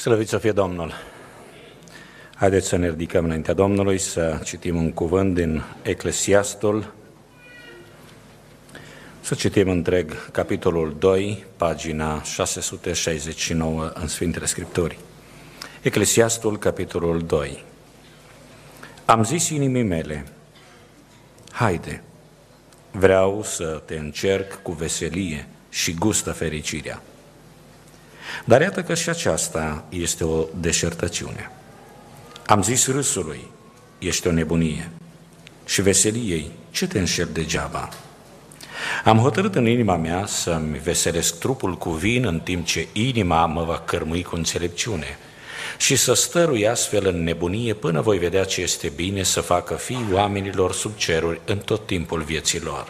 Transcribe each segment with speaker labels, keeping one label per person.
Speaker 1: Slăvit să fie Domnul! Haideți să ne ridicăm înaintea Domnului, să citim un cuvânt din Eclesiastul, să citim întreg capitolul 2, pagina 669 în Sfintele Scripturi. Eclesiastul, capitolul 2. Am zis inimii mele, haide, vreau să te încerc cu veselie și gustă fericirea. Dar iată că și aceasta este o deșertăciune. Am zis râsului, ești o nebunie, și veseliei, ce te înșel degeaba? Am hotărât în inima mea să-mi veselesc trupul cu vin, în timp ce inima mă va cărmui cu înțelepciune, și să stărui astfel în nebunie până voi vedea ce este bine să facă fiii oamenilor sub ceruri în tot timpul vieții lor.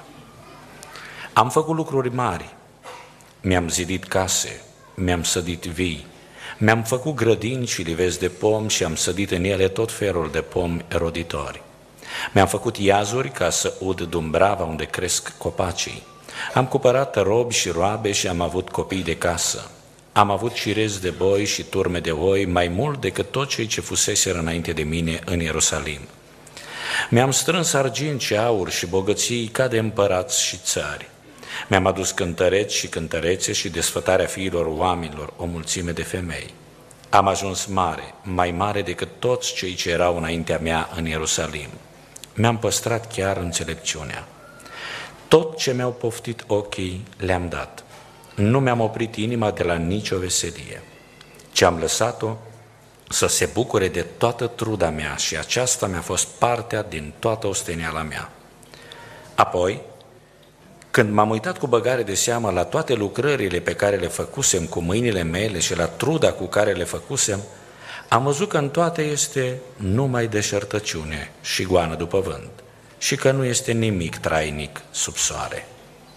Speaker 1: Am făcut lucruri mari, mi-am zidit case, mi-am sădit vii, mi-am făcut grădini și livezi de pom și am sădit în ele tot felul de pomi roditori. Mi-am făcut iazuri ca să ud dumbrava unde cresc copacii. Am cumpărat robi și roabe și am avut copii de casă. Am avut cirezi de boi și turme de oi, mai mult decât tot cei ce fuseseră înainte de mine în Ierusalim. Mi-am strâns argint și aur și bogății ca de împărați și țari. Mi-am adus cântăreți și cântărețe și desfătarea fiilor oamenilor, o mulțime de femei. Am ajuns mare, mai mare decât toți cei ce erau înaintea mea în Ierusalim. Mi-am păstrat chiar înțelepciunea. Tot ce mi-au poftit ochii le-am dat. Nu mi-am oprit inima de la nicio veselie, ci am lăsat-o să se bucure de toată truda mea și aceasta mi-a fost partea din toată osteniala mea. Apoi, când m-am uitat cu băgare de seamă la toate lucrările pe care le făcusem cu mâinile mele și la truda cu care le făcusem, am văzut că în toate este numai deșertăciune și goană după vânt și că nu este nimic trainic sub soare.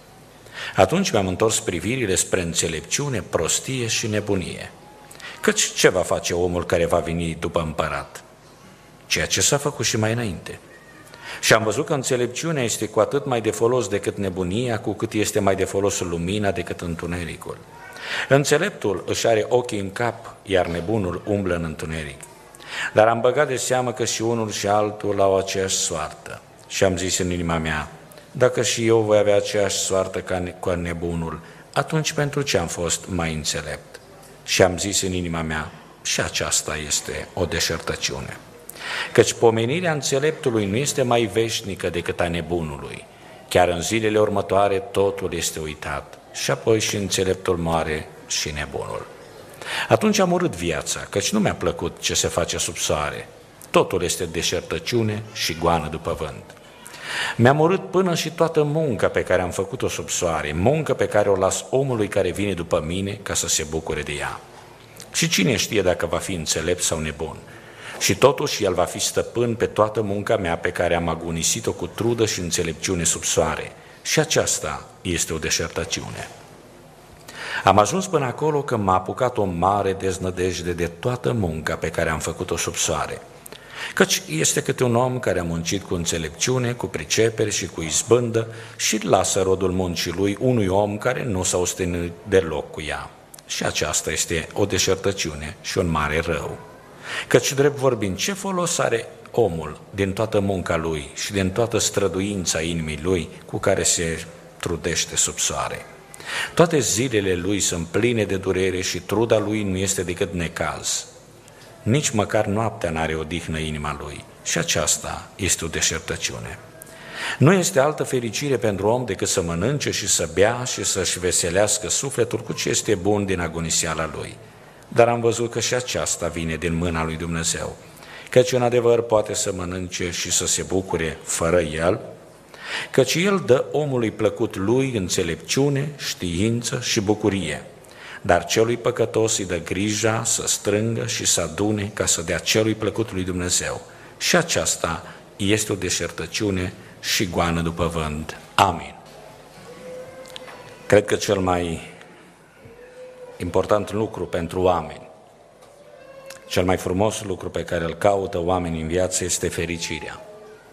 Speaker 1: Atunci mi-am întors privirile spre înțelepciune, prostie și nebunie. Căci ce va face omul care va veni după împărat? Ceea ce s-a făcut și mai înainte. Și am văzut că înțelepciunea este cu atât mai de folos decât nebunia, cu cât este mai de folos lumina decât întunericul. Înțeleptul își are ochii în cap, iar nebunul umblă în întuneric. Dar am băgat de seamă că și unul și altul au aceeași soartă. Și am zis în inima mea, dacă și eu voi avea aceeași soartă ca cu nebunul, atunci pentru ce am fost mai înțelept? Și am zis în inima mea, și aceasta este o deșertăciune. Căci pomenirea înțeleptului nu este mai veșnică decât a nebunului. Chiar în zilele următoare totul este uitat și apoi și înțeleptul moare și nebunul. Atunci am urât viața, căci nu mi-a plăcut ce se face sub soare. Totul este deșertăciune și goană după vânt. Mi-am urât până și toată munca pe care am făcut-o sub soare, muncă pe care o las omului care vine după mine ca să se bucure de ea. Și cine știe dacă va fi înțelept sau nebun? Și totuși el va fi stăpân pe toată munca mea pe care am agonisit-o cu trudă și înțelepciune sub soare. Și aceasta este o deșertăciune. Am ajuns până acolo că m-a apucat o mare deznădejde de toată munca pe care am făcut-o sub soare. Căci este câte un om care a muncit cu înțelepciune, cu pricepere și cu izbândă și lasă rodul muncii lui unui om care nu s-a ostenit deloc cu ea. Și aceasta este o deșertăciune și un mare rău. Căci, drept vorbind, ce folos are omul din toată munca lui și din toată străduința inimii lui cu care se trudește sub soare? Toate zilele lui sunt pline de durere și truda lui nu este decât necaz. Nici măcar noaptea n-are odihnă inima lui și aceasta este o deșertăciune. Nu este altă fericire pentru om decât să mănânce și să bea și să-și veselească sufletul cu ce este bun din agoniseala lui. Dar am văzut că și aceasta vine din mâna lui Dumnezeu, căci în adevăr poate să mănânce și să se bucure fără el, căci el dă omului plăcut lui înțelepciune, știință și bucurie, dar celui păcătos îi dă grija să strângă și să adune ca să dea celui plăcut lui Dumnezeu. Și aceasta este o deșertăciune și goană după vânt. Amin. Cred că cel mai important lucru pentru oameni, cel mai frumos lucru pe care îl caută oamenii în viață este fericirea.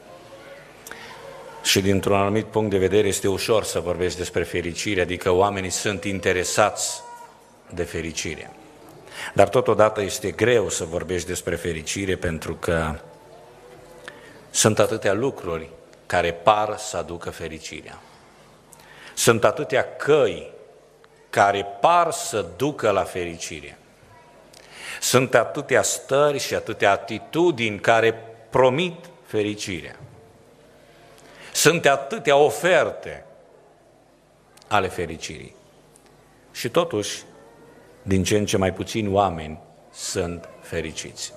Speaker 1: Și dintr-un anumit punct de vedere este ușor să vorbești despre fericire, adică oamenii sunt interesați de fericire. Dar totodată este greu să vorbești despre fericire pentru că sunt atâtea lucruri care par să aducă fericirea. Sunt atâtea căi care par să ducă la fericire. Sunt atâtea stări și atâtea atitudini care promit fericirea. Sunt atâtea oferte ale fericirii. Și totuși, din ce în ce mai puțini oameni sunt fericiți.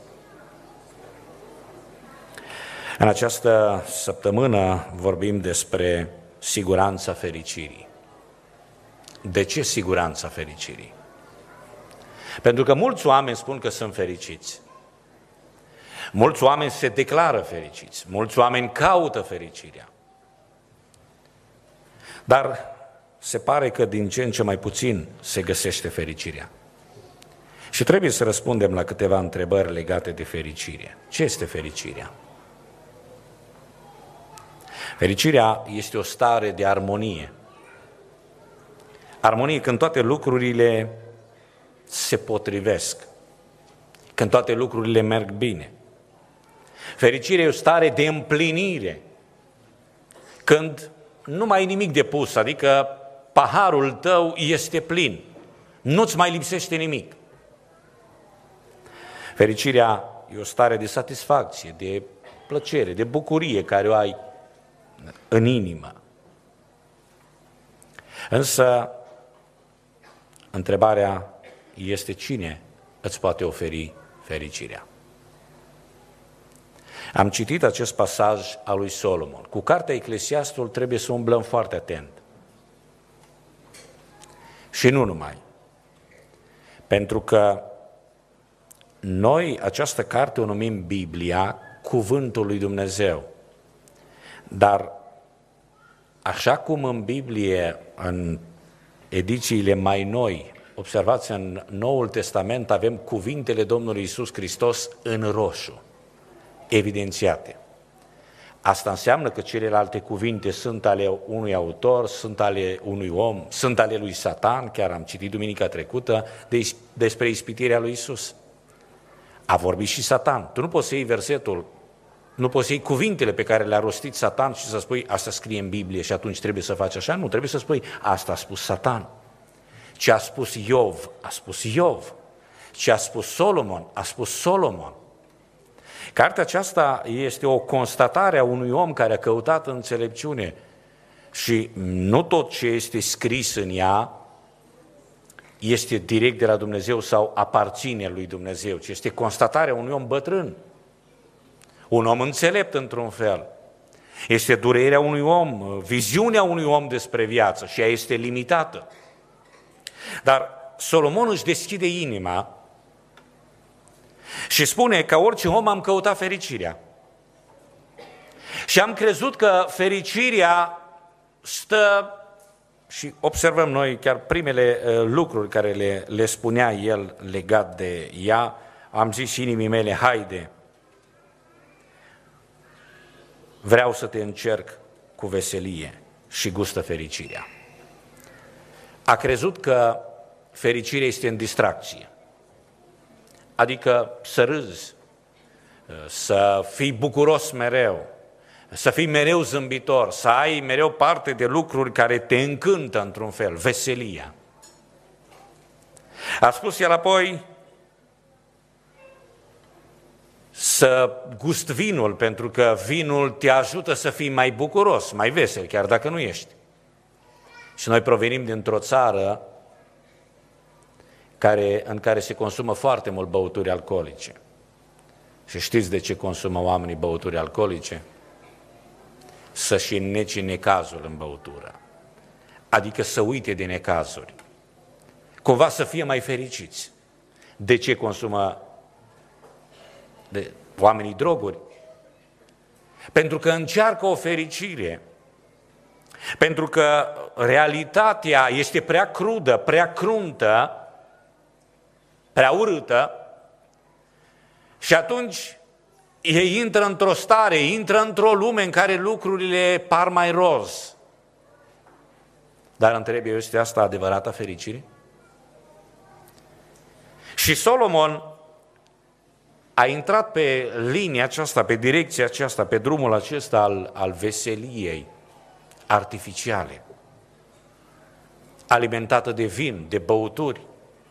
Speaker 1: În această săptămână vorbim despre siguranța fericirii. De ce siguranța fericirii? Pentru că mulți oameni spun că sunt fericiți. Mulți oameni se declară fericiți. Mulți oameni caută fericirea. Dar se pare că din ce în ce mai puțin se găsește fericirea. Și trebuie să răspundem la câteva întrebări legate de fericire. Ce este fericirea? Fericirea este o stare de armonie. Armonie când toate lucrurile se potrivesc, când toate lucrurile merg bine. Fericirea e o stare de împlinire, când nu mai ai nimic de pus, adică paharul tău este plin, nu-ți mai lipsește nimic. Fericirea e o stare de satisfacție, de plăcere, de bucurie care o ai în inimă. Însă, întrebarea este cine îți poate oferi fericirea. Am citit acest pasaj al lui Solomon. Cu cartea Eclesiastul trebuie să umblăm foarte atent. Și nu numai. Pentru că noi această carte o numim Biblia, Cuvântul lui Dumnezeu. Dar așa cum în Biblie, în edițiile mai noi, observați, în Noul Testament avem cuvintele Domnului Iisus Hristos în roșu, evidențiate. Asta înseamnă că celelalte cuvinte sunt ale unui autor, sunt ale unui om, sunt ale lui Satan, chiar am citit duminica trecută despre ispitirea lui Iisus. A vorbit și Satan. Tu nu poți să iei versetul, nu poți să iei cuvintele pe care le-a rostit Satan și să spui asta scrie în Biblie și atunci trebuie să faci așa. Nu, trebuie să spui asta a spus Satan. Ce a spus Iov, a spus Iov. Ce a spus Solomon, a spus Solomon. Cartea aceasta este o constatare a unui om care a căutat înțelepciune și nu tot ce este scris în ea este direct de la Dumnezeu sau aparține lui Dumnezeu, ci este constatarea unui om bătrân, un om înțelept într-un fel. Este durerea unui om, viziunea unui om despre viață și ea este limitată. Dar Solomon își deschide inima și spune că orice om am căutat fericirea. Și am crezut că fericirea stă, și observăm noi chiar primele lucruri care le spunea el legat de ea, am zis inimii mele, haide, vreau să te încerc cu veselie și gustă fericirea. A crezut că fericirea este în distracție. Adică să râzi, să fii bucuros mereu, să fii mereu zâmbitor, să ai mereu parte de lucruri care te încântă într-un fel, veselia. A spus el apoi să gust vinul, pentru că vinul te ajută să fii mai bucuros, mai vesel, chiar dacă nu ești. Și noi provenim dintr-o țară în care se consumă foarte mult băuturi alcoolice. Și știți de ce consumă oamenii băuturi alcoolice? Să-și înnece necazul în băutură. Adică să uite de necazuri. Cumva să fie mai fericiți. De ce consumă oamenii droguri? Pentru că încearcă o fericire. Pentru că realitatea este prea crudă, prea cruntă, prea urâtă și atunci ei intră într-o stare, intră într-o lume în care lucrurile par mai roz. Dar întreb eu, este asta adevărata fericire? Și Solomon a intrat pe linia aceasta, pe direcția aceasta, pe drumul acesta al veseliei artificiale, alimentată de vin, de băuturi.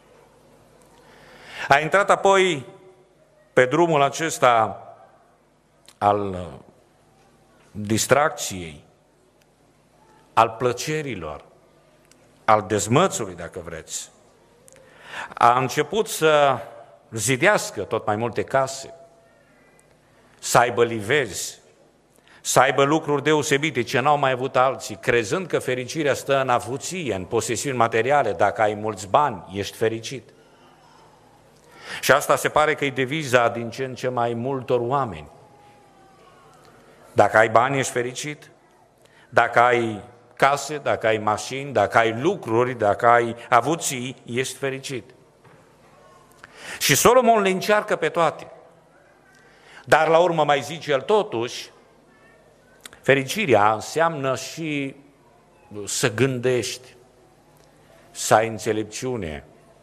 Speaker 1: A intrat apoi pe drumul acesta al distracției, al plăcerilor, al dezmățului, dacă vreți. A început să zidească tot mai multe case, să aibă livezi, să aibă lucruri deosebite ce n-au mai avut alții, crezând că fericirea stă în avuție, în posesiuni materiale. Dacă ai mulți bani, ești fericit. Și asta se pare că e deviza din ce în ce mai multor oameni. Dacă ai bani, ești fericit. Dacă ai case, dacă ai mașini, dacă ai lucruri, dacă ai avuții, ești fericit. Și Solomon le încearcă pe toate. Dar la urmă mai zice el totuși, fericirea înseamnă și să gândești, să ai înțelepciune,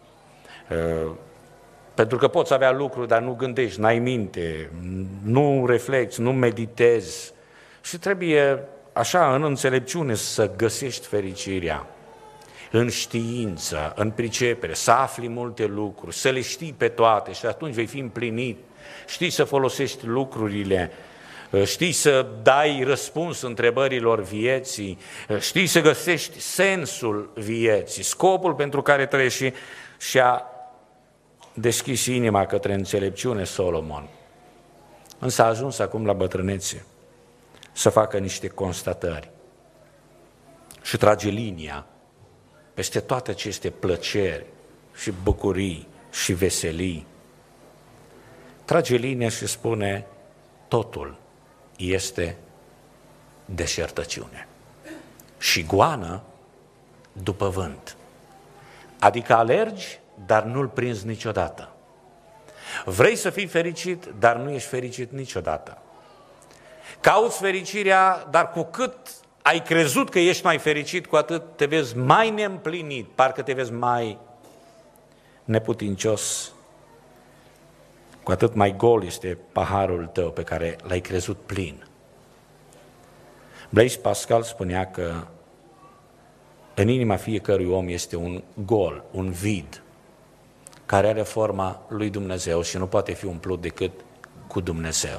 Speaker 1: pentru că poți avea lucruri, dar nu gândești, n-ai minte, nu reflecți, nu meditezi și trebuie așa în înțelepciune să găsești fericirea, în știință, în pricepere, să afli multe lucruri, să le știi pe toate și atunci vei fi împlinit, știi să folosești lucrurile, știi să dai răspuns întrebărilor vieții, știi să găsești sensul vieții, scopul pentru care trăiești și a deschis inima către înțelepciune Solomon. Însă a ajuns acum la bătrânețe să facă niște constatări și trage linia peste toate aceste plăceri și bucurii și veselii. Trage linia și spune, totul este deșertăciune și goană după vânt. Adică alergi, dar nu-l prinzi niciodată. Vrei să fii fericit, dar nu ești fericit niciodată. Cauți fericirea, dar cu cât ai crezut că ești mai fericit, cu atât te vezi mai neîmplinit, parcă te vezi mai neputincios, cu atât mai gol este paharul tău pe care l-ai crezut plin. Blaise Pascal spunea că în inima fiecărui om este un gol, un vid, care are forma lui Dumnezeu și nu poate fi umplut decât cu Dumnezeu.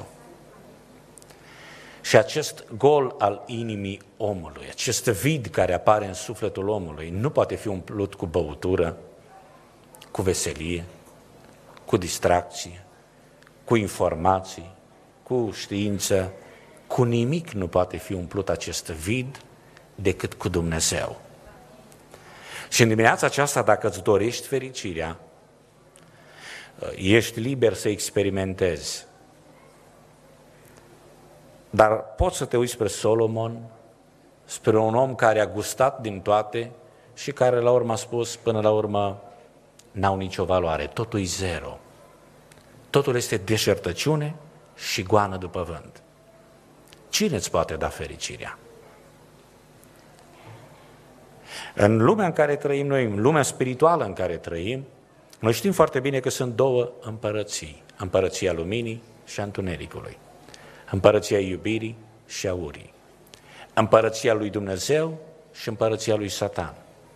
Speaker 1: Și acest gol al inimii omului, acest vid care apare în sufletul omului, nu poate fi umplut cu băutură, cu veselie, cu distracție, cu informații, cu știință, cu nimic nu poate fi umplut acest vid decât cu Dumnezeu. Și în dimineața aceasta, dacă îți dorești fericirea, ești liber să experimentezi. Dar poți să te uiți spre Solomon, spre un om care a gustat din toate și care la urmă a spus, până la urmă, n-au nicio valoare, totul e zero. Totul este deșertăciune și goană după vânt. Cine îți poate da fericirea? În lumea în care trăim noi, în lumea spirituală în care trăim, noi știm foarte bine că sunt două împărății, împărăția luminii și a întunericului, împărăția iubirii și a urii, împărăția lui Dumnezeu și împărăția lui Satan.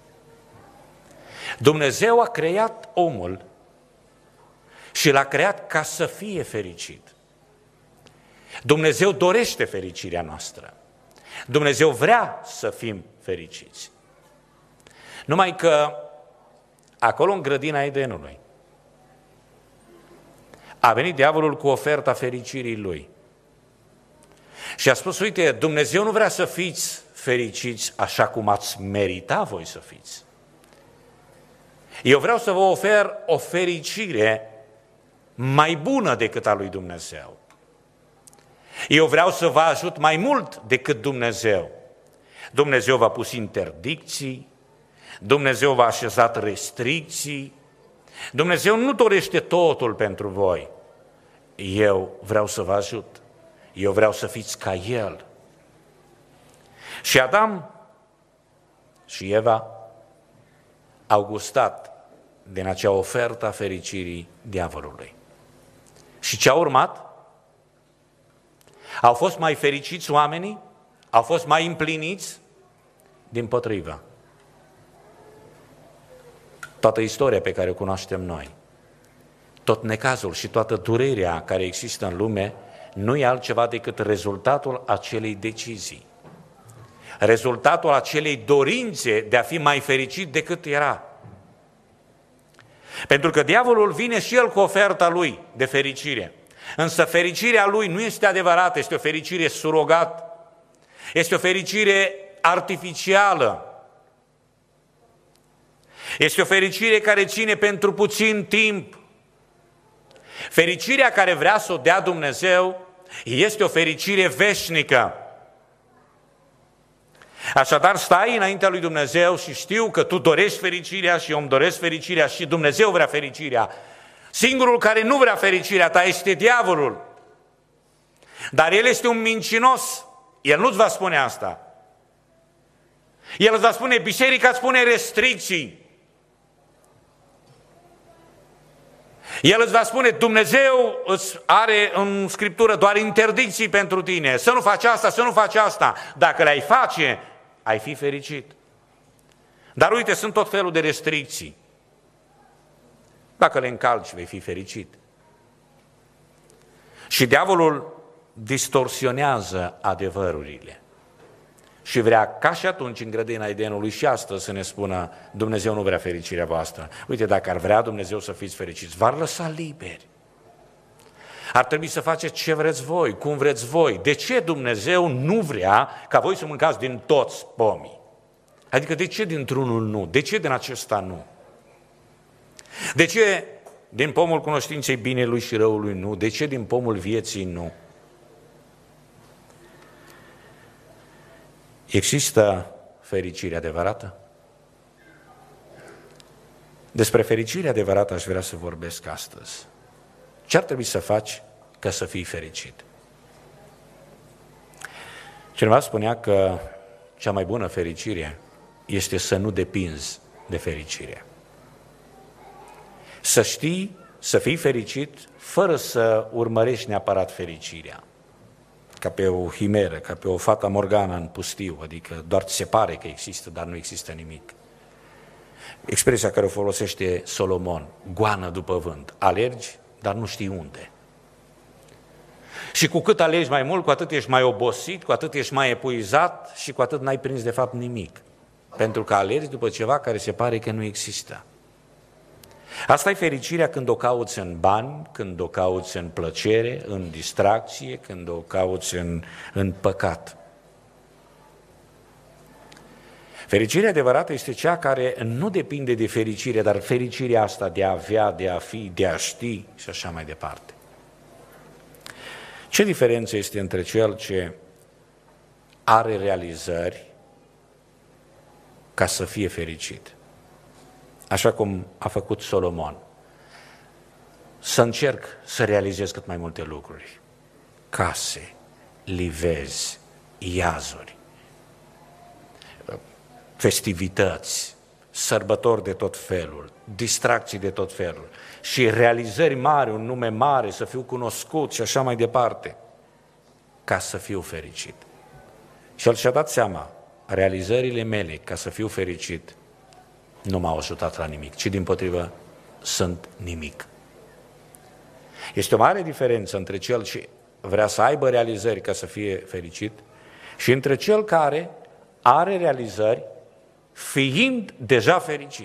Speaker 1: Dumnezeu a creat omul și l-a creat ca să fie fericit. Dumnezeu dorește fericirea noastră. Dumnezeu vrea să fim fericiți. Numai că acolo în grădina Edenului a venit diavolul cu oferta fericirii lui. Și a spus, uite, Dumnezeu nu vrea să fiți fericiți așa cum ați merita voi să fiți. Eu vreau să vă ofer o fericire mai bună decât a lui Dumnezeu. Eu vreau să vă ajut mai mult decât Dumnezeu. Dumnezeu v-a pus interdicții, Dumnezeu v-a așezat restricții, Dumnezeu nu dorește totul pentru voi. Eu vreau să vă ajut, eu vreau să fiți ca El. Și Adam și Eva au gustat din acea ofertă a fericirii diavolului. Și ce a urmat? Au fost mai fericiți oamenii? Au fost mai împliniți? Dimpotrivă. Toată istoria pe care o cunoaștem noi, tot necazul și toată durerea care există în lume, nu e altceva decât rezultatul acelei decizii. Rezultatul acelei dorințe de a fi mai fericit decât era. Pentru că diavolul vine și el cu oferta lui de fericire. Însă fericirea lui nu este adevărată, este o fericire surogat, este o fericire artificială. Este o fericire care ține pentru puțin timp. Fericirea care vrea să o dea Dumnezeu este o fericire veșnică. Așadar, stai înaintea lui Dumnezeu și știu că tu dorești fericirea și eu îmi doresc fericirea și Dumnezeu vrea fericirea. Singurul care nu vrea fericirea ta este diavolul. Dar el este un mincinos. El nu-ți va spune asta. El îți va spune, biserica îți spune restricții. El îți va spune, Dumnezeu îți are în Scriptură doar interdicții pentru tine. Să nu faci asta, să nu faci asta. Dacă le-ai face, ai fi fericit. Dar uite, sunt tot felul de restricții. Dacă le încalci, vei fi fericit. Și diavolul distorsionează adevărurile. Și vrea, ca și atunci în grădina Edenului și astăzi, să ne spună, Dumnezeu nu vrea fericirea voastră. Uite, dacă ar vrea Dumnezeu să fiți fericiți, v-ar lăsa liberi. Ar trebui să faceți ce vreți voi, cum vreți voi. De ce Dumnezeu nu vrea ca voi să mâncați din toți pomii? Adică de ce dintr-unul nu? De ce din acesta nu? De ce din pomul cunoștinței binelui și răului nu? De ce din pomul vieții nu? Există fericire adevărată? Despre fericirea adevărată aș vrea să vorbesc astăzi. Ce ar trebui să faci ca să fii fericit? Cineva spunea că cea mai bună fericire este să nu depinzi de fericire. Să știi, să fii fericit fără să urmărești neapărat fericirea. Ca pe o himeră, ca pe o fata Morgana în pustiu, adică doar ți se pare că există, dar nu există nimic. Expresia care o folosește Solomon, goană după vânt, alergi, dar nu știi unde. Și cu cât alergi mai mult, cu atât ești mai obosit, cu atât ești mai epuizat și cu atât n-ai prins de fapt nimic. Pentru că alergi după ceva care se pare că nu există. Asta e fericirea când o cauți în bani, când o cauți în plăcere, în distracție, când o cauți în păcat. Fericirea adevărată este cea care nu depinde de fericire, dar fericirea asta de a avea, de a fi, de a ști și așa mai departe. Ce diferență este între cel ce are realizări ca să fie fericit? Așa cum a făcut Solomon. Să încerc să realizez cât mai multe lucruri. Case, livezi, iazuri, festivități, sărbători de tot felul, distracții de tot felul și realizări mari, un nume mare, să fiu cunoscut și așa mai departe, ca să fiu fericit. Și el și-a dat seama, realizările mele ca să fiu fericit nu m-au ajutat la nimic, ci dimpotrivă sunt nimic. Este o mare diferență între cel ce vrea să aibă realizări ca să fie fericit și între cel care are realizări fiind deja fericit.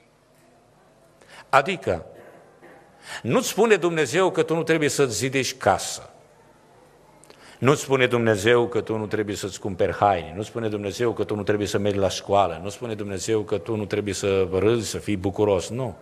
Speaker 1: Adică, nu-ți spune Dumnezeu că tu nu trebuie să-ți zidești casă. Nu-ți spune Dumnezeu că tu nu trebuie să-ți cumperi haine, nu spune Dumnezeu că tu nu trebuie să mergi la școală, nu spune Dumnezeu că tu nu trebuie să râzi, să fii bucuros, nu.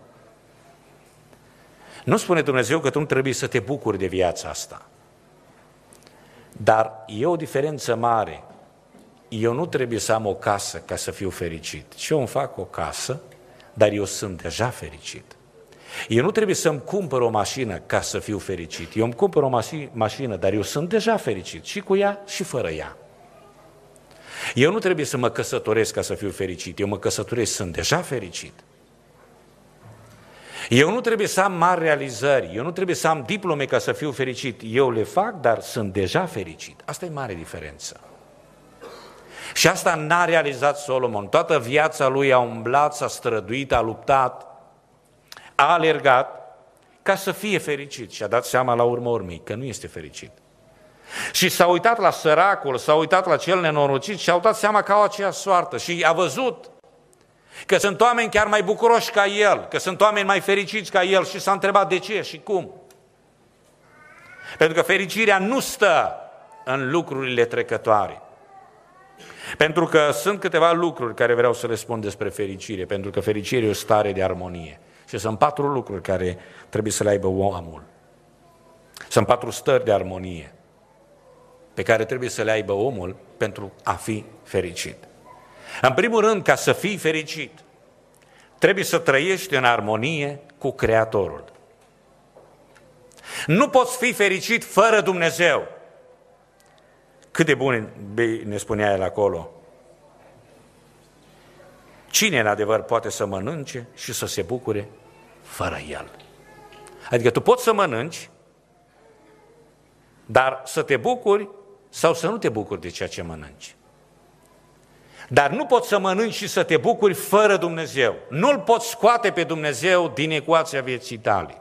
Speaker 1: Nu spune Dumnezeu că tu nu trebuie să te bucuri de viața asta. Dar e o diferență mare. Eu nu trebuie să am o casă ca să fiu fericit. Și eu îmi fac o casă, dar eu sunt deja fericit. Eu nu trebuie să-mi cumpăr o mașină ca să fiu fericit. Eu îmi cumpăr o mașină, dar eu sunt deja fericit, și cu ea și fără ea. Eu nu trebuie să mă căsătoresc ca să fiu fericit. Eu mă căsătoresc, sunt deja fericit. Eu nu trebuie să am mari realizări, eu nu trebuie să am diplome ca să fiu fericit. Eu le fac, dar sunt deja fericit. Asta e mare diferență. Și asta n-a realizat Solomon. Toată viața lui a umblat, s-a străduit, a luptat, a alergat ca să fie fericit. Și a dat seama la urmă urmei că nu este fericit. Și s-a uitat la săracul, s-a uitat la cel nenorocit și a dat seama că au aceeași soartă. Și a văzut că sunt oameni chiar mai bucuroși ca el, că sunt oameni mai fericiți ca el și s-a întrebat de ce și cum. Pentru că fericirea nu stă în lucrurile trecătoare. Pentru că sunt câteva lucruri care vreau să le spun despre fericire, pentru că fericirea e o stare de armonie. Și sunt 4 lucruri care trebuie să le aibă omul. Sunt 4 stări de armonie pe care trebuie să le aibă omul pentru a fi fericit. În primul rând, ca să fii fericit, trebuie să trăiești în armonie cu Creatorul. Nu poți fi fericit fără Dumnezeu. Cât de bun ne spunea el acolo. Cine în adevăr poate să mănânce și să se bucure fără el? Adică tu poți să mănânci, dar să te bucuri sau să nu te bucuri de ceea ce mănânci. Dar nu poți să mănânci și să te bucuri fără Dumnezeu. Nu-L poți scoate pe Dumnezeu din ecuația vieții tale.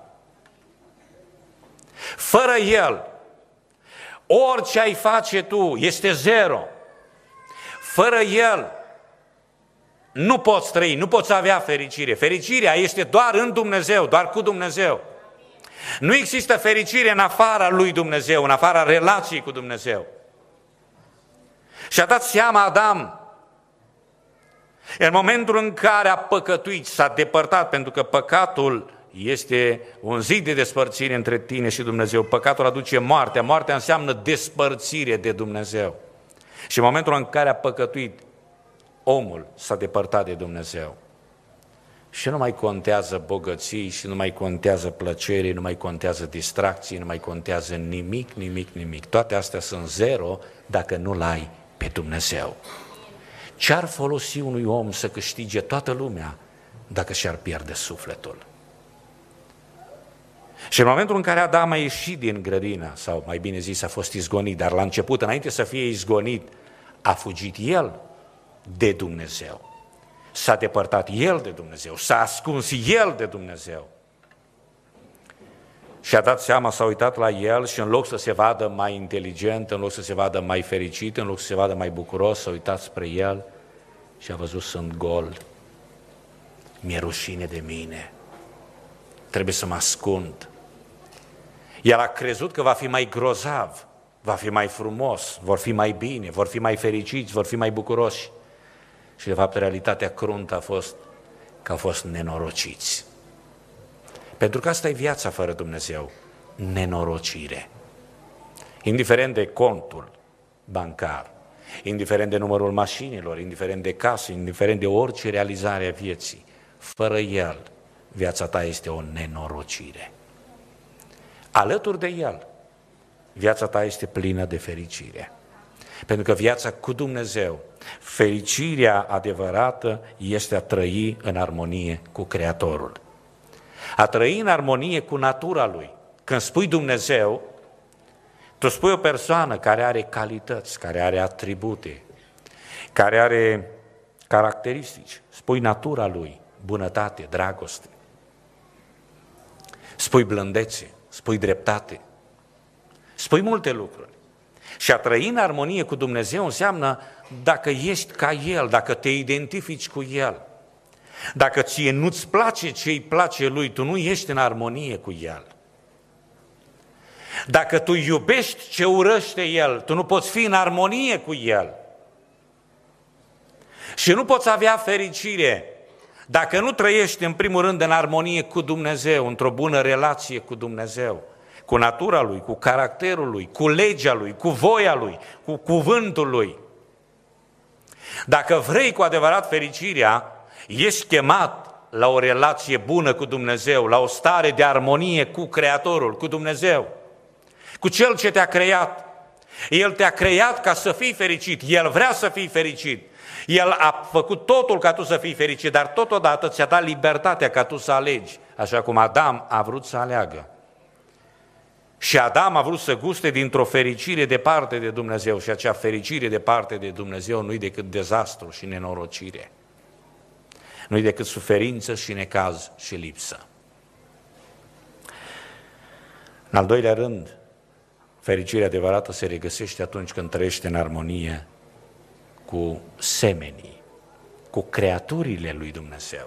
Speaker 1: Fără El, orice ai face tu este zero. Fără El nu poți trăi, nu poți avea fericire. Fericirea este doar în Dumnezeu, doar cu Dumnezeu. Nu există fericire în afara lui Dumnezeu, în afara relației cu Dumnezeu. Și a dat seama Adam, în momentul în care a păcătuit, s-a depărtat, pentru că păcatul este un zid de despărțire între tine și Dumnezeu. Păcatul aduce moartea, moartea înseamnă despărțire de Dumnezeu. Și în momentul în care a păcătuit, omul s-a depărtat de Dumnezeu. Și nu mai contează bogății, și nu mai contează plăcere, nu mai contează distracții, nu mai contează nimic, nimic, nimic. Toate astea sunt zero dacă nu-L ai pe Dumnezeu. Ce-ar folosi unui om să câștige toată lumea dacă și-ar pierde sufletul? Și în momentul în care Adam a ieșit din grădină, sau mai bine zis a fost izgonit, dar la început, înainte să fie izgonit, a fugit el de Dumnezeu. S-a depărtat el de Dumnezeu, s-a ascuns el de Dumnezeu. Și a dat seama, s-a uitat la el și în loc să se vadă mai inteligent, în loc să se vadă mai fericit, în loc să se vadă mai bucuros, s-a uitat spre el și a văzut: sunt gol, mi-e rușine de mine, trebuie să mă ascund. El a crezut că va fi mai grozav, va fi mai frumos, vor fi mai bine, vor fi mai fericiți, vor fi mai bucuroși. Și de fapt realitatea cruntă a fost că au fost nenorociți. Pentru că asta e viața fără Dumnezeu, nenorocire. Indiferent de contul bancar, indiferent de numărul mașinilor, indiferent de case, indiferent de orice realizare a vieții, fără El, viața ta este o nenorocire. Alături de El, viața ta este plină de fericire. Pentru că viața cu Dumnezeu, fericirea adevărată este a trăi în armonie cu Creatorul. A trăi în armonie cu natura Lui. Când spui Dumnezeu, tu spui o persoană care are calități, care are atribute, care are caracteristici. Spui natura Lui, bunătate, dragoste. Spui blândețe, spui dreptate. Spui multe lucruri. Și a trăi în armonie cu Dumnezeu înseamnă dacă ești ca El, dacă te identifici cu El. Dacă ție nu-ți place ce îi place Lui, tu nu ești în armonie cu El. Dacă tu iubești ce urăște El, tu nu poți fi în armonie cu El. Și nu poți avea fericire dacă nu trăiești în primul rând în armonie cu Dumnezeu, într-o bună relație cu Dumnezeu, cu natura Lui, cu caracterul Lui, cu legea Lui, cu voia Lui, cu cuvântul Lui. Dacă vrei cu adevărat fericirea, ești chemat la o relație bună cu Dumnezeu, la o stare de armonie cu Creatorul, cu Dumnezeu, cu Cel ce te-a creat. El te-a creat ca să fii fericit, El vrea să fii fericit. El a făcut totul ca tu să fii fericit, dar totodată ți-a dat libertatea ca tu să alegi, așa cum Adam a vrut să aleagă. Și Adam a vrut să guste dintr-o fericire departe de Dumnezeu și acea fericire departe de Dumnezeu nu-i decât dezastru și nenorocire. Nu-i decât suferință și necaz și lipsă. În al doilea rând, fericirea adevărată se regăsește atunci când trăiește în armonie cu semenii, cu creaturile lui Dumnezeu.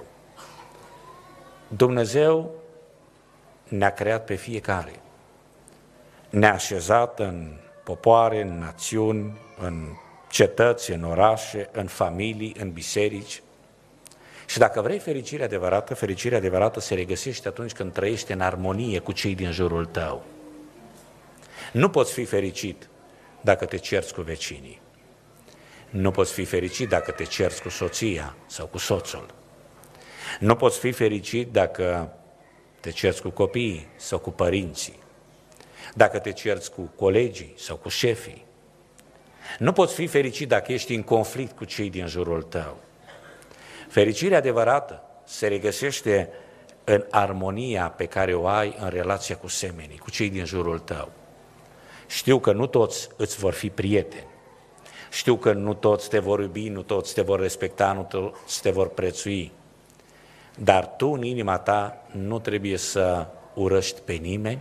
Speaker 1: Dumnezeu ne-a creat pe fiecare. Ne-a așezat în popoare, în națiuni, în cetăți, în orașe, în familii, în biserici. Și dacă vrei fericirea adevărată se regăsește atunci când trăiești în armonie cu cei din jurul tău. Nu poți fi fericit dacă te cerți cu vecinii. Nu poți fi fericit dacă te cerți cu soția sau cu soțul. Nu poți fi fericit dacă te cerți cu copiii sau cu părinții. Dacă te cerți cu colegii sau cu șefii. Nu poți fi fericit dacă ești în conflict cu cei din jurul tău. Fericirea adevărată se regăsește în armonia pe care o ai în relația cu semenii, cu cei din jurul tău. Știu că nu toți îți vor fi prieteni. Știu că nu toți te vor iubi, nu toți te vor respecta, nu toți te vor prețui. Dar tu, în inima ta, nu trebuie să urăști pe nimeni,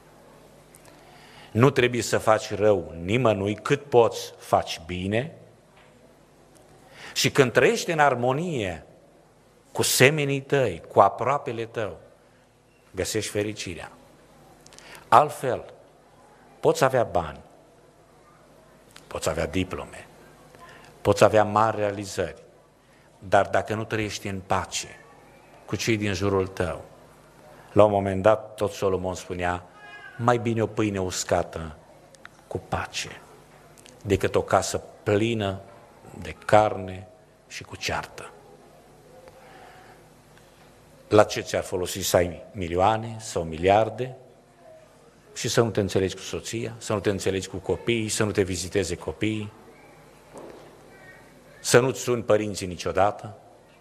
Speaker 1: nu trebuie să faci rău nimănui, cât poți faci bine. Și când trăiești în armonie cu semenii tăi, cu aproapele tău, găsești fericirea. Altfel, poți avea bani, poți avea diplome, poți avea mari realizări, dar dacă nu trăiești în pace cu cei din jurul tău, la un moment dat tot Solomon spunea, mai bine o pâine uscată cu pace decât o casă plină de carne și cu ceartă. La ce ți-ar folosi să ai milioane sau miliarde și să nu te înțelegi cu soția, să nu te înțelegi cu copiii, să nu te viziteze copiii, să nu-ți suni părinții niciodată?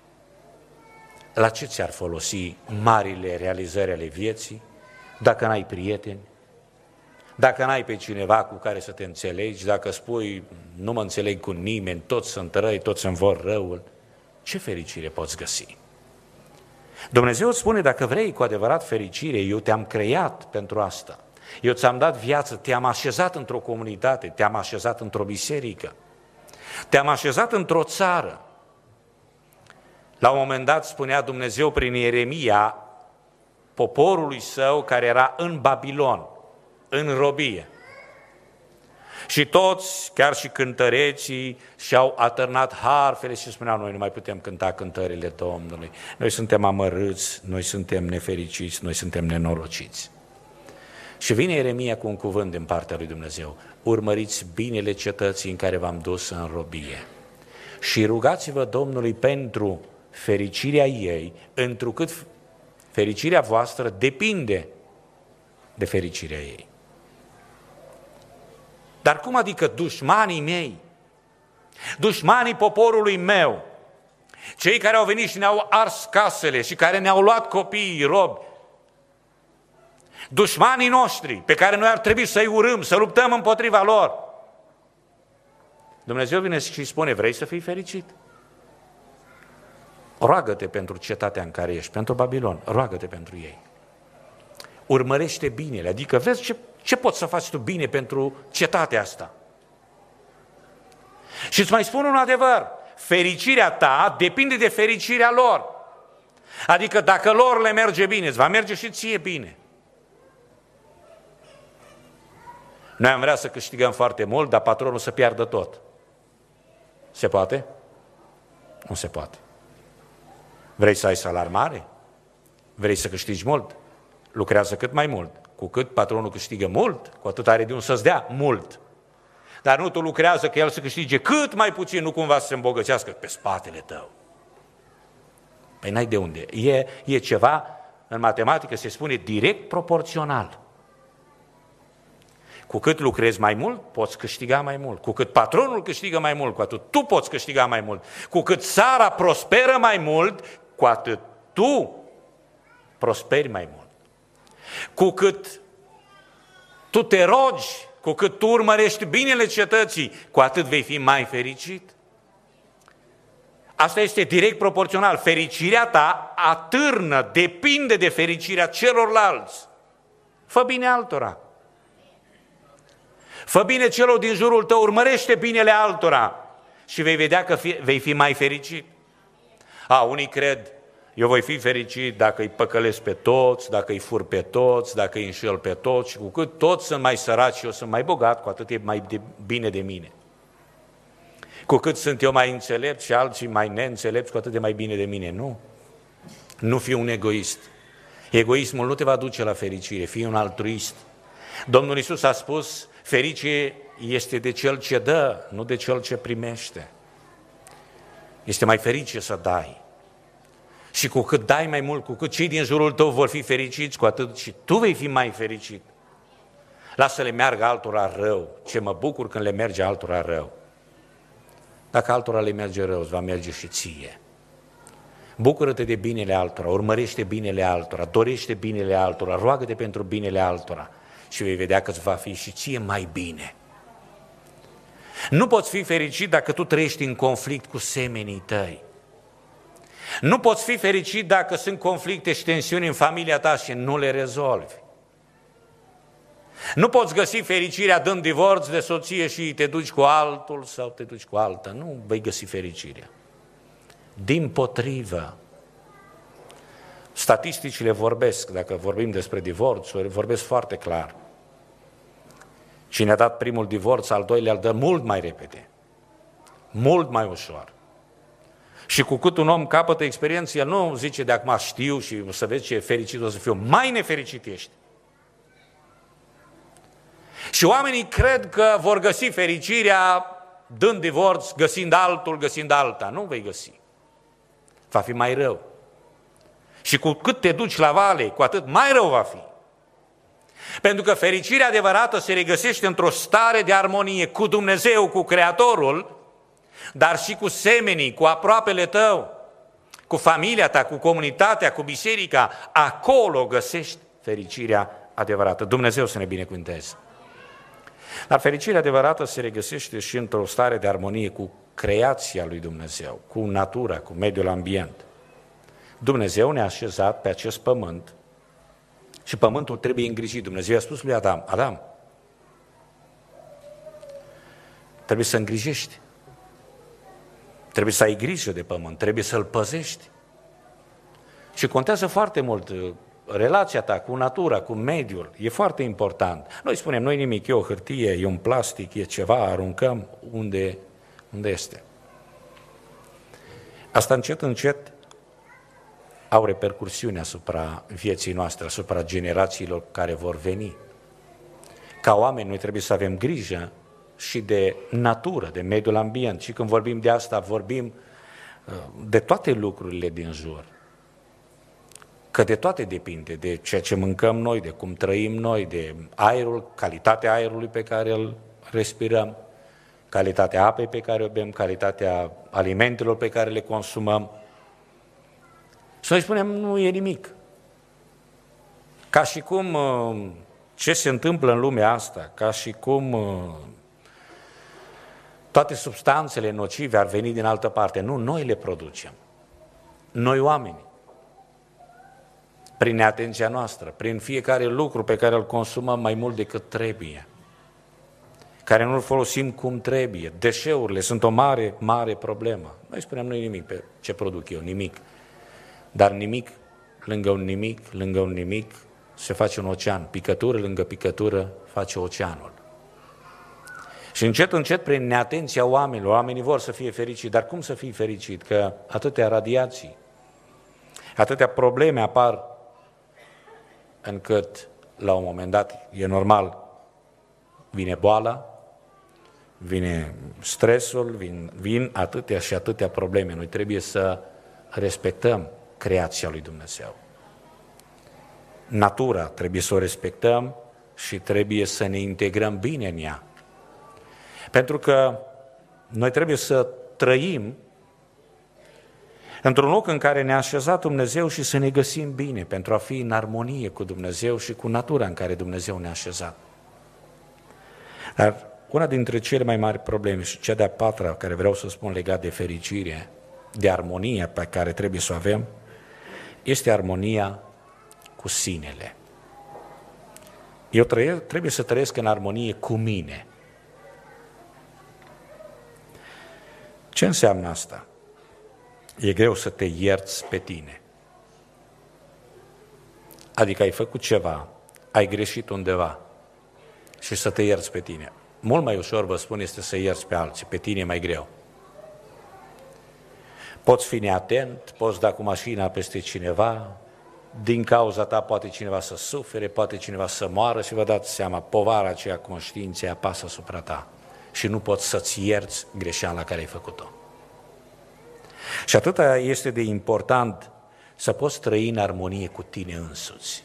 Speaker 1: La ce ți-ar folosi marile realizări ale vieții dacă n-ai prieteni, dacă n-ai pe cineva cu care să te înțelegi, dacă spui nu mă înțeleg cu nimeni, toți sunt răi, toți îmi vor răul, ce fericire poți găsi? Dumnezeu îți spune, dacă vrei cu adevărat fericire, eu te-am creat pentru asta. Eu ți-am dat viață, te-am așezat într-o comunitate, te-am așezat într-o biserică, te-am așezat într-o țară. La un moment dat spunea Dumnezeu prin Ieremia poporului său care era în Babilon, în robie. Și toți, chiar și cântăreții, și-au atârnat harfele și spuneau, noi nu mai putem cânta cântările Domnului, noi suntem amărâți, noi suntem nefericiți, noi suntem nenorociți. Și vine Ieremia cu un cuvânt din partea lui Dumnezeu, urmăriți binele cetății în care v-am dus în robie și rugați-vă Domnului pentru fericirea ei, întrucât fericirea voastră depinde de fericirea ei. Dar cum adică dușmanii mei, dușmanii poporului meu, cei care au venit și ne-au ars casele și care ne-au luat copiii robi, dușmanii noștri pe care noi ar trebui să-i urâm, să luptăm împotriva lor. Dumnezeu vine și spune, vrei să fii fericit? Roagă-te pentru cetatea în care ești, pentru Babilon, roagă-te pentru ei. Urmărește binele, adică vezi ce poți să faci tu bine pentru cetatea asta. Și îți mai spun un adevăr, fericirea ta depinde de fericirea lor. Adică dacă lor le merge bine, îți va merge și ție bine. Noi am vrea să câștigăm foarte mult, dar patronul să piardă tot. Se poate? Nu se poate. Vrei să ai salari mare? Vrei să câștigi mult? Lucrează cât mai mult. Cu cât patronul câștigă mult, cu atât are de unde să-ți dea mult. Dar nu tu lucrează că el să câștige cât mai puțin, nu cumva să se îmbogățească pe spatele tău. Păi n-ai de unde. E ceva, în matematică se spune direct proporțional. Cu cât lucrezi mai mult, poți câștiga mai mult. Cu cât patronul câștigă mai mult, cu atât tu poți câștiga mai mult. Cu cât țara prosperă mai mult, cu atât tu prosperi mai mult. Cu cât tu te rogi, cu cât tu urmărești binele cetății, cu atât vei fi mai fericit. Asta este direct proporțional. Fericirea ta atârnă, depinde de fericirea celorlalți. Fă bine altora. Fă bine celor din jurul tău, urmărește binele altora și vei vedea că vei fi mai fericit. Unii cred, eu voi fi fericit dacă îi păcălesc pe toți, dacă îi fur pe toți, dacă îi înșel pe toți și cu cât toți sunt mai săraci și eu sunt mai bogat, cu atât e mai bine de mine. Cu cât sunt eu mai înțelept și alții mai neînțelepți, cu atât e mai bine de mine. Nu. Nu fi un egoist. Egoismul nu te va duce la fericire, fii un altruist. Domnul Iisus a spus, ferice este de cel ce dă, nu de cel ce primește. Este mai ferice să dai. Și cu cât dai mai mult, cu cât cei din jurul tău vor fi fericiți, cu atât și tu vei fi mai fericit. Lasă le meargă altora rău. Ce mă bucur când le merge altora rău. Dacă altora le merge rău, îți va merge și ție. Bucură-te de binele altora, urmărește binele altora, dorește binele altora, roagă-te pentru binele altora și vei vedea că îți va fi și ție mai bine. Nu poți fi fericit dacă tu trăiești în conflict cu semenii tăi. Nu poți fi fericit dacă sunt conflicte și tensiuni în familia ta și nu le rezolvi. Nu poți găsi fericirea dând divorț de soție și te duci cu altul sau te duci cu alta. Nu vei găsi fericirea. Dimpotrivă, statisticile vorbesc, dacă vorbim despre divorțuri, vorbesc foarte clar. Cine a dat primul divorț, al doilea îl dă mult mai repede, mult mai ușor. Și cu cât un om capătă experiență, el nu zice de acum știu și o să vezi ce fericit o să fiu, mai nefericit ești. Și oamenii cred că vor găsi fericirea dând divorț, găsind altul, găsind alta. Nu vei găsi. Va fi mai rău. Și cu cât te duci la vale, cu atât mai rău va fi. Pentru că fericirea adevărată se regăsește într-o stare de armonie cu Dumnezeu, cu Creatorul, dar și cu semenii, cu aproapele tău, cu familia ta, cu comunitatea, cu biserica. Acolo găsești fericirea adevărată. Dumnezeu să ne binecuvânteze. Dar fericirea adevărată se regăsește și într-o stare de armonie cu creația lui Dumnezeu, cu natura, cu mediul ambient. Dumnezeu ne-a așezat pe acest pământ și pământul trebuie îngrijit. Dumnezeu i-a spus lui Adam, Adam, trebuie să îngrijești, trebuie să ai grijă de pământ, trebuie să-l păzești. Și contează foarte mult relația ta cu natura, cu mediul, e foarte important. Noi spunem, noi nimic, e o hârtie, e un plastic, e ceva, aruncăm unde este. Asta încet, încet au repercursiuni asupra vieții noastre, asupra generațiilor care vor veni. Ca oameni, noi trebuie să avem grijă și de natură, de mediul ambient. Și când vorbim de asta, vorbim de toate lucrurile din jur. Că de toate depinde, de ceea ce mâncăm noi, de cum trăim noi, de aerul, calitatea aerului pe care îl respirăm, calitatea apei pe care o bem, calitatea alimentelor pe care le consumăm. Și noi spunem, nu e nimic. Ca și cum ce se întâmplă în lumea asta, ca și cum toate substanțele nocive ar veni din altă parte. Nu, noi le producem. Noi oameni. Prin neatenția noastră, prin fiecare lucru pe care îl consumăm mai mult decât trebuie, care nu-l folosim cum trebuie. Deșeurile sunt o mare, mare problemă. Noi spunem, nu e nimic pe ce produc eu, nimic. Dar nimic, lângă un nimic, lângă un nimic, se face un ocean. Picătură lângă picătură face oceanul. Și încet, încet, prin neatenția oamenilor, oamenii vor să fie fericiți. Dar cum să fii fericit? Că atâtea radiații, atâtea probleme apar, încât, la un moment dat, e normal, vine boala, vine stresul, vin atâtea și atâtea probleme. Noi trebuie să respectăm creația lui Dumnezeu. Natura trebuie să o respectăm și trebuie să ne integrăm bine în ea. Pentru că noi trebuie să trăim într-un loc în care ne-a așezat Dumnezeu și să ne găsim bine pentru a fi în armonie cu Dumnezeu și cu natura în care Dumnezeu ne-a așezat. Dar una dintre cele mai mari probleme și cea de-a patra care vreau să spun legat de fericire, de armonia pe care trebuie să o avem, este armonia cu sinele. Eu trebuie să trăiesc în armonie cu mine. Ce înseamnă asta? E greu să te ierți pe tine. Adică ai făcut ceva, ai greșit undeva și să te ierți pe tine. Mult mai ușor, vă spun, este să ierți pe alții, pe tine e mai greu. Poți fi neatent, poți da cu mașina peste cineva, din cauza ta poate cineva să sufere, poate cineva să moară și vă dați seama, povara aceea conștiinței apasă asupra ta și nu poți să-ți ierți greșeala care ai făcut-o. Și atâta este de important să poți trăi în armonie cu tine însuți.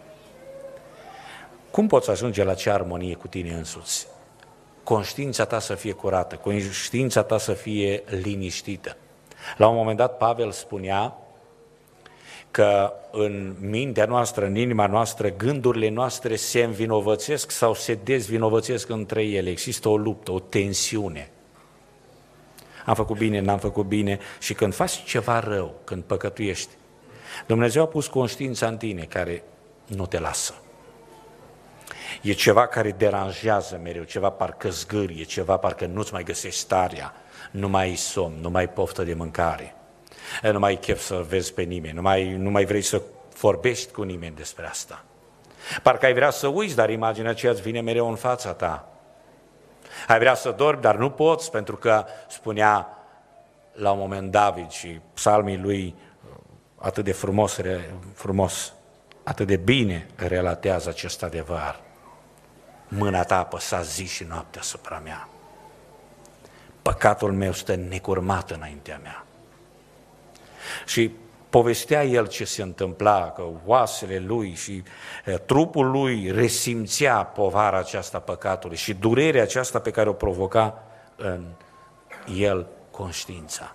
Speaker 1: Cum poți ajunge la acea armonie cu tine însuți? Conștiința ta să fie curată, conștiința ta să fie liniștită. La un moment dat Pavel spunea că în mintea noastră, în inima noastră, gândurile noastre se învinovățesc sau se dezvinovățesc între ele. Există o luptă, o tensiune. Am făcut bine, n-am făcut bine și când faci ceva rău, când păcătuiești, Dumnezeu a pus conștiința în tine care nu te lasă. E ceva care deranjează mereu, ceva parcă zgârie, ceva parcă nu-ți mai găsești starea, nu mai ai somn, nu mai ai poftă de mâncare, nu mai ai chef să vezi pe nimeni, nu mai vrei să vorbești cu nimeni despre asta. Parcă ai vrea să uiți, dar imaginea aceea îți vine mereu în fața ta. Ai vrea să dormi, dar nu poți, pentru că spunea la un moment David și psalmii lui atât de frumos, atât de bine relatează acest adevăr. Mâna ta a apăsat zi și noapte asupra mea. Păcatul meu stă necurmat înaintea mea. Și povestea el ce se întâmpla, că oasele lui și trupul lui resimțea povara aceasta păcatului și durerea aceasta pe care o provoca în el conștiința.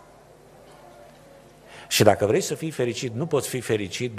Speaker 1: Și dacă vrei să fii fericit, nu poți fi fericit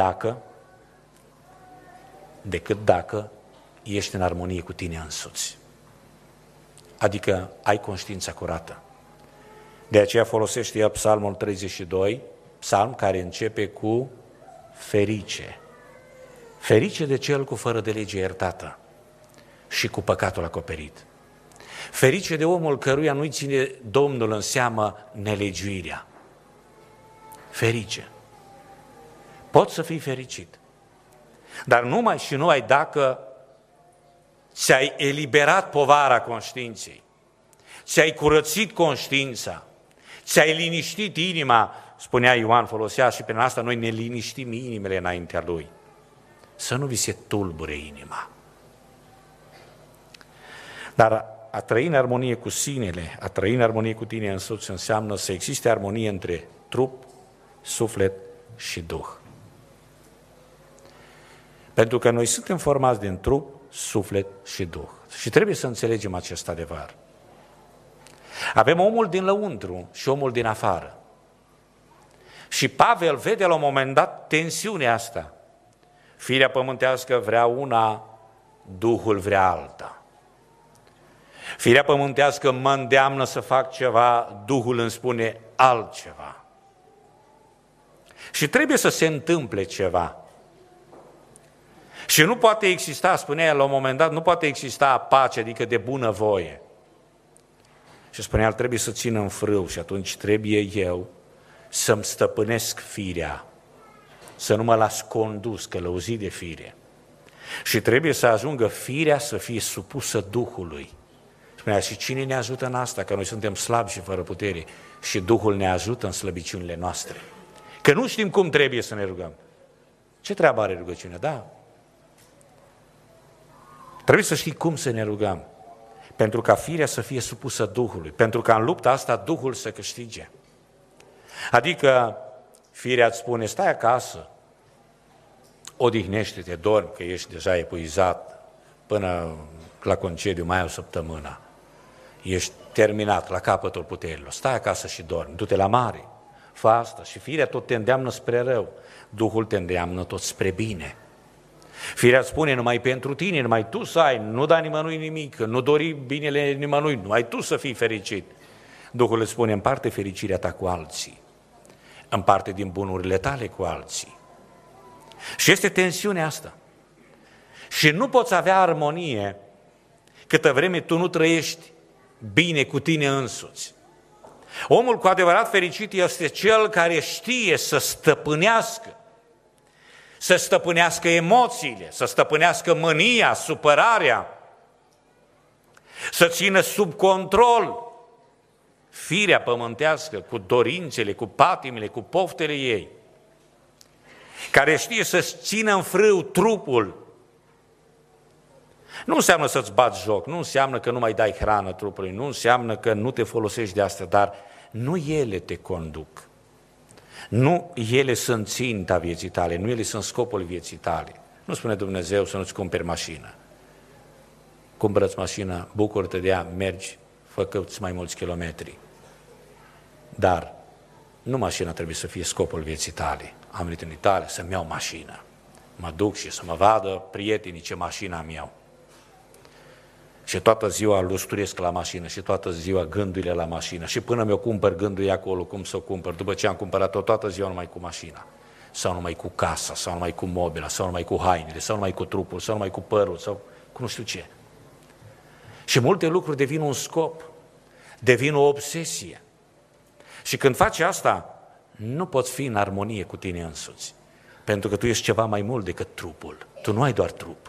Speaker 1: decât dacă ești în armonie cu tine însuți. Adică ai conștiința curată. De aceea folosește el Psalmul 32, psalm care începe cu ferice. Ferice de cel cu fără de lege iertată și cu păcatul acoperit. Ferice de omul căruia nu-i ține Domnul în seamă nelegiuirea. Ferice. Poți să fii fericit, dar numai și numai dacă ți-ai eliberat povara conștiinței, ți-ai curățit conștiința, ți-ai liniștit inima, spunea Ioan, folosea și prin asta noi ne liniștim inimile înaintea Lui. Să nu vi se tulbure inima. Dar a trăi în armonie cu sinele, a trăi în armonie cu tine însuți înseamnă să existe armonie între trup, suflet și Duh. Pentru că noi suntem formați din trup, suflet și Duh. Și trebuie să înțelegem acest adevăr. Avem omul din lăuntru și omul din afară. Și Pavel vede la un moment dat tensiunea asta. Firea pământească vrea una, Duhul vrea alta. Firea pământească mă îndeamnă să fac ceva, Duhul îmi spune altceva. Și trebuie să se întâmple ceva. Și nu poate exista, spunea el la un moment dat, nu poate exista pace, adică de bună voie. Și spunea, trebuie să țin în frâu și atunci trebuie eu să-mi stăpânesc firea, să nu mă las condus, călăuzit de fire. Și trebuie să ajungă firea să fie supusă Duhului. Spunea, și cine ne ajută în asta? Că noi suntem slabi și fără putere și Duhul ne ajută în slăbiciunile noastre. Că nu știm cum trebuie să ne rugăm. Ce treabă are rugăciunea? Da. Trebuie să știi cum să ne rugăm. Pentru ca firea să fie supusă Duhului. Pentru ca în lupta asta Duhul să câștige. Adică firea îți spune, stai acasă, odihnește-te, dormi, că ești deja epuizat, până la concediu, mai ai o săptămână. Ești terminat, la capătul puterilor. Stai acasă și dormi, du-te la mare, fă asta. Și firea tot te îndeamnă spre rău, Duhul te îndeamnă tot spre bine. Firea îți spune, numai pentru tine, numai tu să ai, nu da nimănui nimic, nu dori binele nimănui, numai tu să fii fericit. Duhul îți spune, împarte fericirea ta cu alții, împarte din bunurile tale cu alții. Și este tensiunea asta. Și nu poți avea armonie câtă vreme tu nu trăiești bine cu tine însuți. Omul cu adevărat fericit este cel care știe să stăpânească emoțiile, să stăpânească mânia, supărarea, să țină sub control firea pământească cu dorințele, cu patimile, cu poftele ei, care știe să-ți țină în frâu trupul. Nu înseamnă să-ți bați joc, nu înseamnă că nu mai dai hrană trupului, nu înseamnă că nu te folosești de asta, dar nu ele te conduc. Nu ele sunt ținta vieții tale, nu ele sunt scopul vieții tale. Nu spune Dumnezeu să nu-ți cumperi mașină. Cumpără-ți mașina, bucură-te de ea, mergi, fă-ți mai mulți kilometri. Dar nu mașina trebuie să fie scopul vieții tale. Am venit în Italia să-mi iau mașină. Mă duc și să mă vadă prietenii ce mașină am eu. Și toată ziua lusturesc la mașină și toată ziua gândurile la mașină și până mi-o cumpăr gândurile acolo, cum să o cumpăr, după ce am cumpărat-o toată ziua numai cu mașina, sau numai cu casa, sau numai cu mobila, sau numai cu hainele, sau numai cu trupul, sau numai cu părul, sau cu nu știu ce. Și multe lucruri devin un scop, devin o obsesie. Și când faci asta, nu poți fi în armonie cu tine însuți, pentru că tu ești ceva mai mult decât trupul. Tu nu ai doar trup.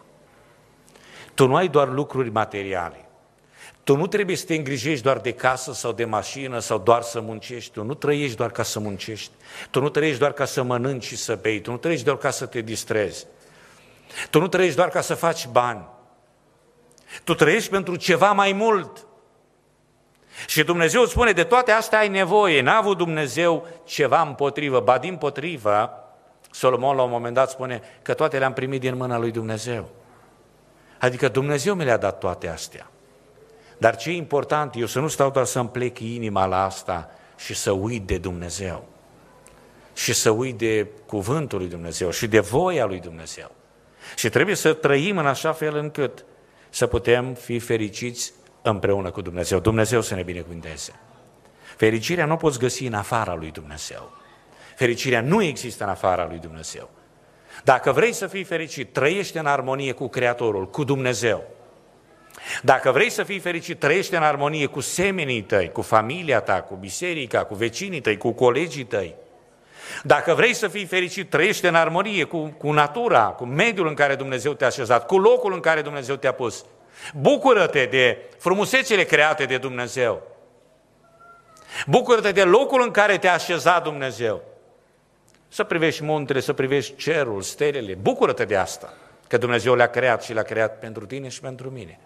Speaker 1: Tu nu ai doar lucruri materiale. Tu nu trebuie să te îngrijești doar de casă sau de mașină sau doar să muncești. Tu nu trăiești doar ca să muncești. Tu nu trăiești doar ca să mănânci și să bei. Tu nu trăiești doar ca să te distrezi. Tu nu trăiești doar ca să faci bani. Tu trăiești pentru ceva mai mult. Și Dumnezeu îți spune, de toate astea ai nevoie. N-a avut Dumnezeu ceva împotrivă, ba dimpotrivă, Solomon la un moment dat spune că toate le-am primit din mâna lui Dumnezeu. Adică Dumnezeu mi le-a dat toate astea. Dar ce e important, eu să nu stau doar să-mi plec inima la asta și să uit de Dumnezeu. Și să uit de cuvântul lui Dumnezeu și de voia lui Dumnezeu. Și trebuie să trăim în așa fel încât să putem fi fericiți împreună cu Dumnezeu. Dumnezeu să ne binecuvânteze. Fericirea nu poți găsi în afara lui Dumnezeu. Fericirea nu există în afara lui Dumnezeu. Dacă vrei să fii fericit, trăiește în armonie cu Creatorul, cu Dumnezeu. Dacă vrei să fii fericit, trăiește în armonie cu semenii tăi, cu familia ta, cu biserica, cu vecinii tăi, cu colegii tăi. Dacă vrei să fii fericit, trăiește în armonie cu natura, cu mediul în care Dumnezeu te-a așezat, cu locul în care Dumnezeu te-a pus. Bucură-te de frumusețile create de Dumnezeu. Bucură-te de locul în care te-a așezat Dumnezeu. Să privești muntele, să privești cerul, stelele. Bucură-te de asta, că Dumnezeu le-a creat și le-a creat pentru tine și pentru mine.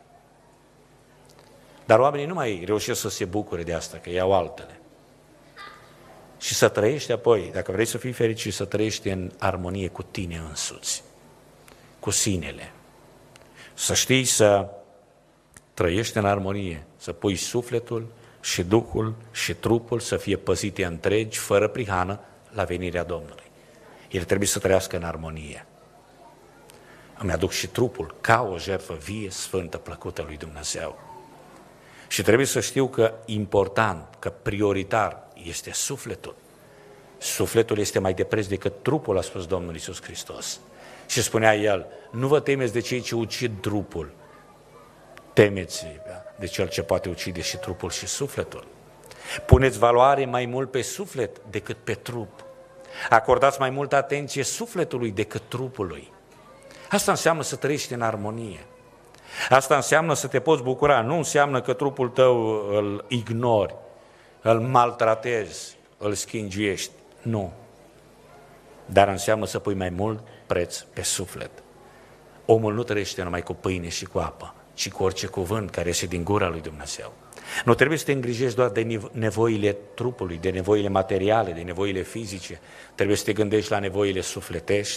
Speaker 1: Dar oamenii nu mai reușesc să se bucure de asta, că iau altele. Și să trăiești apoi, dacă vrei să fii fericit, să trăiești în armonie cu tine însuți, cu sinele. Să știi să trăiești în armonie, să pui sufletul și Duhul și trupul să fie păzite întregi, fără prihană, la venirea Domnului. El trebuie să trăiască în armonie. Îmi aduc și trupul ca o jertfă vie, sfântă, plăcută lui Dumnezeu. Și trebuie să știu că important, că prioritar este sufletul. Sufletul este mai de preț decât trupul, a spus Domnul Iisus Hristos. Și spunea El, nu vă temeți de cei ce ucid trupul, temeți de cel ce poate ucide și trupul și sufletul. Puneți valoare mai mult pe suflet decât pe trup. Acordați mai multă atenție sufletului decât trupului. Asta înseamnă să trăiești în armonie. Asta înseamnă să te poți bucura. Nu înseamnă că trupul tău îl ignori, îl maltratezi, îl schingiuiești. Nu. Dar înseamnă să pui mai mult preț pe suflet. Omul nu trăiește numai cu pâine și cu apă, ci cu orice cuvânt care iese din gura lui Dumnezeu. Nu trebuie să te îngrijești doar de nevoile trupului, de nevoile materiale, de nevoile fizice. Trebuie să te gândești la nevoile sufletești,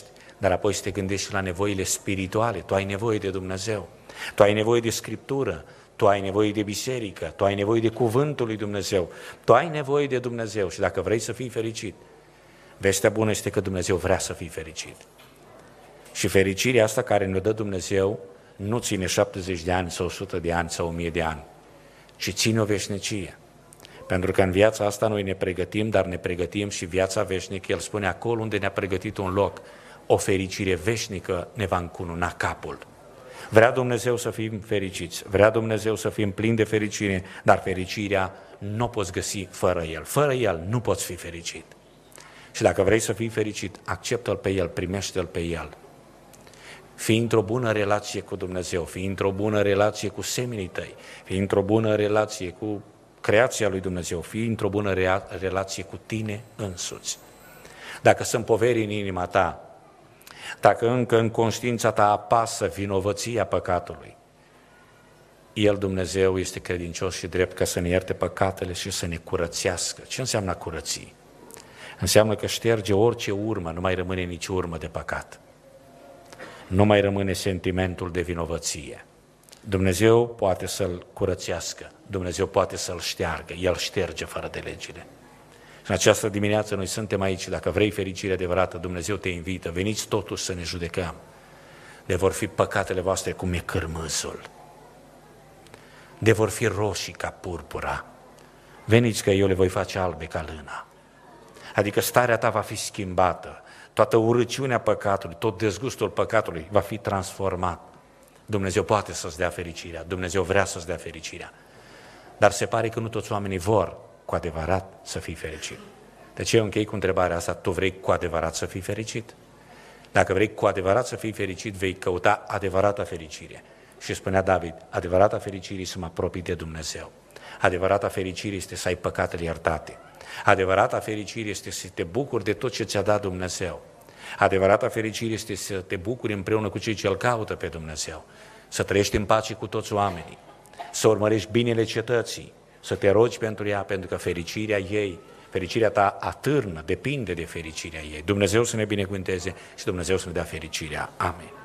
Speaker 1: dar apoi să te gândești și la nevoile spirituale. Tu ai nevoie de Dumnezeu, tu ai nevoie de Scriptură, tu ai nevoie de biserică, tu ai nevoie de cuvântul lui Dumnezeu, tu ai nevoie de Dumnezeu și dacă vrei să fii fericit, vestea bună este că Dumnezeu vrea să fii fericit. Și fericirea asta care ne dă Dumnezeu nu ține 70 de ani sau 100 de ani sau 1000 de ani, ci ține o veșnicie. Pentru că în viața asta noi ne pregătim, dar ne pregătim și viața veșnică. El spune, acolo unde ne-a pregătit un loc, o fericire veșnică ne va încununa capul. Vrea Dumnezeu să fim fericiți, vrea Dumnezeu să fim plini de fericire, dar fericirea nu o poți găsi fără El. Fără El nu poți fi fericit. Și dacă vrei să fii fericit, acceptă-L pe El, primește-L pe El. Fii într-o bună relație cu Dumnezeu, fii într-o bună relație cu semenii tăi, fii într-o bună relație cu creația lui Dumnezeu, fii într-o bună relație cu tine însuți. Dacă sunt poveri în inima ta, dacă încă în conștiința ta apasă vinovăția păcatului, El, Dumnezeu, este credincios și drept ca să ne ierte păcatele și să ne curățească. Ce înseamnă curății? Înseamnă că șterge orice urmă, nu mai rămâne nici urmă de păcat. Nu mai rămâne sentimentul de vinovăție. Dumnezeu poate să-l curățească, Dumnezeu poate să-l șteargă, El șterge fără de legile. Și în această dimineață noi suntem aici, dacă vrei fericire adevărată, Dumnezeu te invită, veniți totuși să ne judecăm. De vor fi păcatele voastre cum e cârmâzul, de vor fi roșii ca purpura, veniți că eu le voi face albe ca lână. Adică starea ta va fi schimbată, toată urăciunea păcatului, tot dezgustul păcatului va fi transformat. Dumnezeu poate să-ți dea fericirea, Dumnezeu vrea să-ți dea fericirea, dar se pare că nu toți oamenii vor cu adevărat să fii fericit. Deci eu închei cu întrebarea asta, tu vrei cu adevărat să fii fericit? Dacă vrei cu adevărat să fii fericit, vei căuta adevărata fericire. Și spunea David, adevărata fericire este să mă apropii de Dumnezeu. Adevărata fericire este să ai păcatele iertate. Adevărata fericire este să te bucuri de tot ce ți-a dat Dumnezeu. Adevărata fericire este să te bucuri împreună cu cei ce îl caută pe Dumnezeu. Să trăiești în pace cu toți oamenii. Să urmărești binele cetății. Să te rogi pentru ea, pentru că fericirea ei, fericirea ta atârnă, depinde de fericirea ei. Dumnezeu să ne binecuvânteze și Dumnezeu să ne dea fericirea. Amin.